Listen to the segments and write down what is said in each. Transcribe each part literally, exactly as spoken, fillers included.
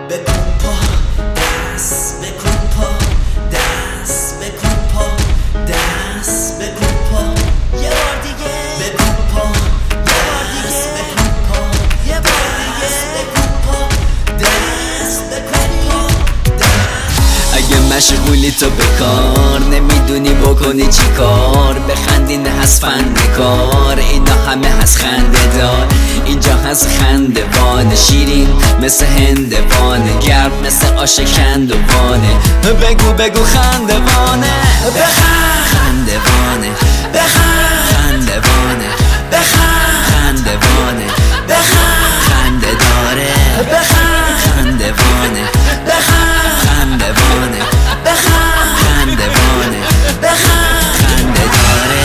بکن پا دست بکن پا دست بکن پا دست بکن پا یه بار دیگه بکن پا یه بار دیگه بکن پا یه بار دیگه بکن پا دست بکن پا اگه مشغولی تو بکار نمیدونی بکنی چی کار بخندی نه هست فنده کار اینا همه هست خنده دار اینجا هست خنده وانه شیرین مثل هندوانه گرم مثل آش کندوانه بگو بگو خنده وانه بخند خنده وانه بخند خنده وانه بخند خنده وانه بخند خنده داره بخند خنده وانه بخند خنده وانه بخند خنده وانه بخند خنده داره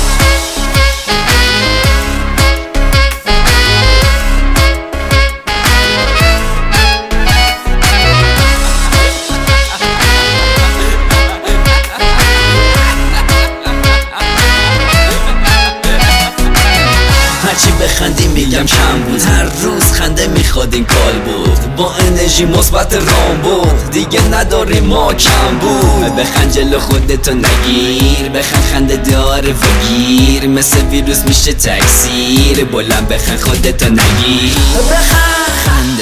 هرچی بخندی میگم کم بود هر روز خنده میخواد این کال بود با انرژی مثبت رام بود دیگه نداریم ما کم بود بخند جلو خودتو نگیر بخند خنده داره و گیر مثل ویروس میشه تکثیر بلند بخند خودتو نگیر بخند خنده